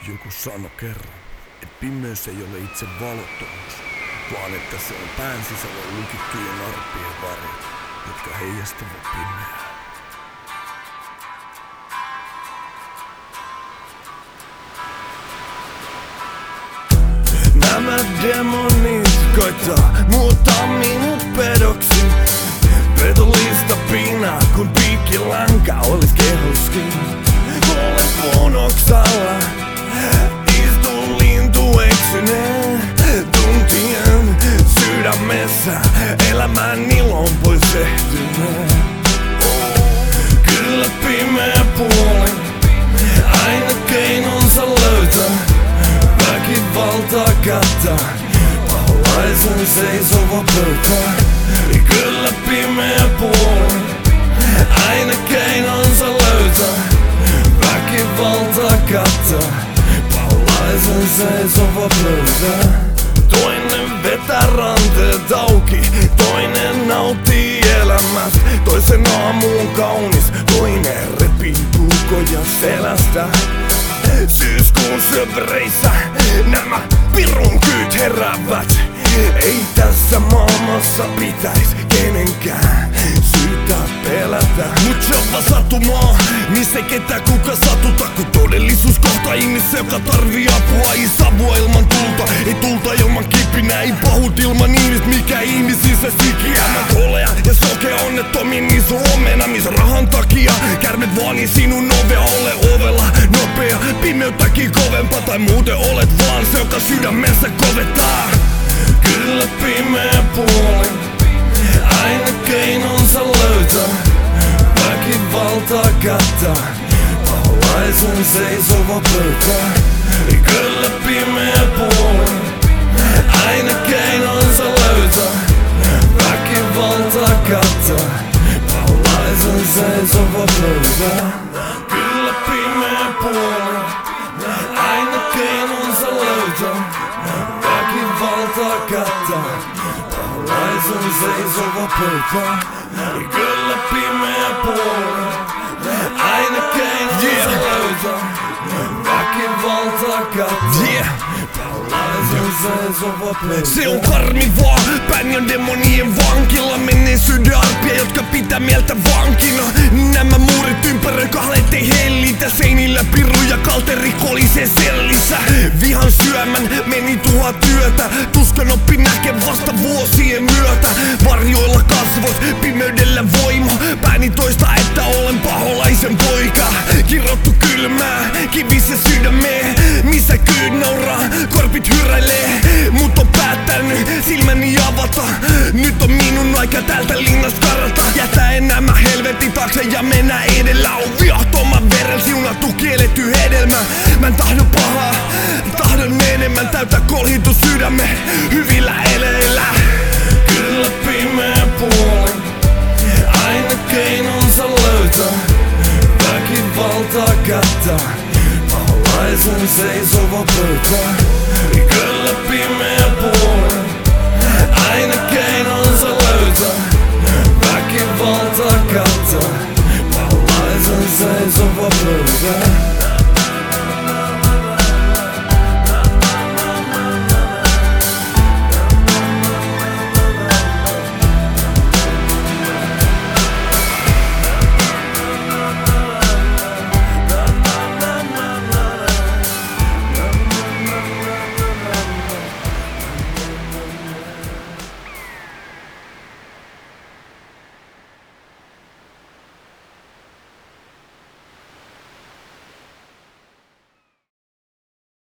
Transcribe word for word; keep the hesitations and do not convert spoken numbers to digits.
Joku sano kerran, että pimeys ei ole itse valottomuus, vaan että se on pään sisällä lukittujen arppien varret, jotka heijastavat pimeää. Nämä demonit koittaa muuttaa minut pedoksi. Petollista piinaa, kun piikkilanka olis kehoskin. Olen punoksalla, istun lintu eksyneen, tuntien sydämessä elämän ilon pois ehtyneen. Kyllä pimeä puoli aina keinonsa löytää, väkivaltaa kattaa, paholaisen seisova pöytä. Kyllä pimeä puoli aina keinonsa löytää, väkivaltaa kattaa, paholaisen seisova pöytä. Toinen vetää ranteet auki, toinen nauttii elämästä. Toisen aamu on kaunis, toinen repii puukoja selästä. Syyskuun syövereissä nämä pirun kyyt heräävät. Ei tässä maailmassa pitäis kenenkään syytä pelätä. Mut se on vaan satumaa, missä ei ketään kuka satuta. Kun todellisuus kohtaa ihmistä, joka tarvii apua. Ei savua ilman tulta, ei tulta ilman kipinää. Ei pahut ilman ihmistä, mikä ihmisissä sikiä. Mä kolea ja sokea onnettomin, niin sun omena. Missä rahan takia kärmet vaani sinun ovea. Ole ovella nopea, pimeyttäkin kovempaa. Tai muuten olet vaan se, joka sydämensä kovettaa. Kyllä pimeä puoli aina keinonsa löytää, väkivaltaa kattaa, paholaisen seisova pöytä. Kyllä pimeä puoli aina keinonsa löytää, väkivaltaa kattaa, paholaisen seisova pöytä. Kyllä pimeä puoli aina keinonsa löytää, väkivaltaa kattaa, paholaisen seisova pöytä. Kyllä pimeä puoli aina keinonsa löytää, väkivaltaa kattaa, yeah. Paholaisen seisova pöytä. Se on karmivaa, bändi on demonien vankila. Menneisyyden arpia, jotka pitää mieltä vankina. Nämä muurit ympäröi kahleet ei hellitä. Seinillä piru ja kalteri kolisee sellissä. Vihan syömän meni tuhat työtä. Tuskan oppi näke vasta vuosien myötä. Varjoilla kasvot, pimeydellä voima. Pääni toista, että olen paholaisen poika. Kirottu kylmää, kivissä sydämeen. Missä kyyt nauraa, korpit hyräilee. Mut on päättänyt silmäni avata. Nyt on minun aika täältä linnasta karata. Jätä enää helvetin taakse ja mennä edellä. On viahtoman veren siunattu kielletty hedelmä. Mä en tahdo pahaa, tahdon enemmän. Täytä kolhitu sydäme hyvillä eleillä. Kyllä pimeä puoli aina keinonsa löytää, väkivaltaa kattaa, paholaisen seisova pöytä. Kyllä pimeä puoli aina keinonsa löytää, väkivaltaa kattaa, paholaisen seisova pöytä.